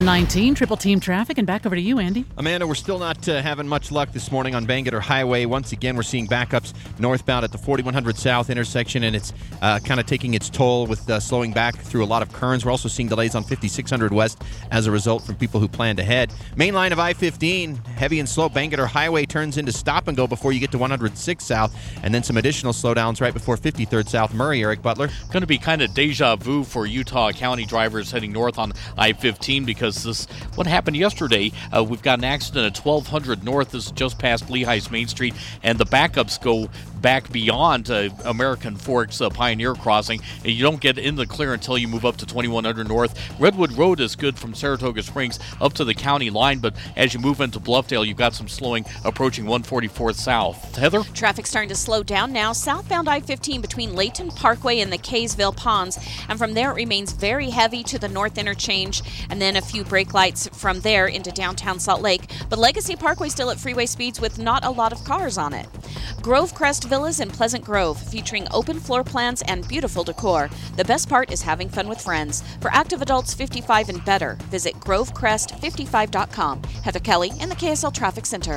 19 Triple Team Traffic, and back over to you, Andy. Amanda, we're still not having much luck this morning on Bangerter Highway. Once again, we're seeing backups northbound at the 4100 South intersection, and it's kind of taking its toll with slowing back through a lot of curves. We're also seeing delays on 5600 West as a result from people who planned ahead. Main line of I-15, heavy and slow. Bangerter Highway turns into stop and go before you get to 106 South, and then some additional slowdowns right before 53rd South Murray. Eric Butler. Going to be kind of deja vu for Utah County drivers heading north on I-15 because what happened yesterday. We've got an accident at 1200 North. This is just past Lehigh's Main Street, and the backups go back beyond American Forks Pioneer Crossing, and you don't get in the clear until you move up to 2100 North. Redwood Road is good from Saratoga Springs up to the county line, but as you move into Bluffdale, you've got some slowing approaching 144th South. Heather? Traffic starting to slow down now. Southbound I-15 between Layton Parkway and the Kaysville Ponds, and from there it remains very heavy to the north interchange, and then a few brake lights from there into downtown Salt Lake. But Legacy Parkway still at freeway speeds with not a lot of cars on it. Grove Crest Villas in Pleasant Grove, featuring open floor plans and beautiful decor. The best part is having fun with friends. For active adults 55 and better, visit grovecrest55.com. Heather Kelly in the KSL Traffic Center.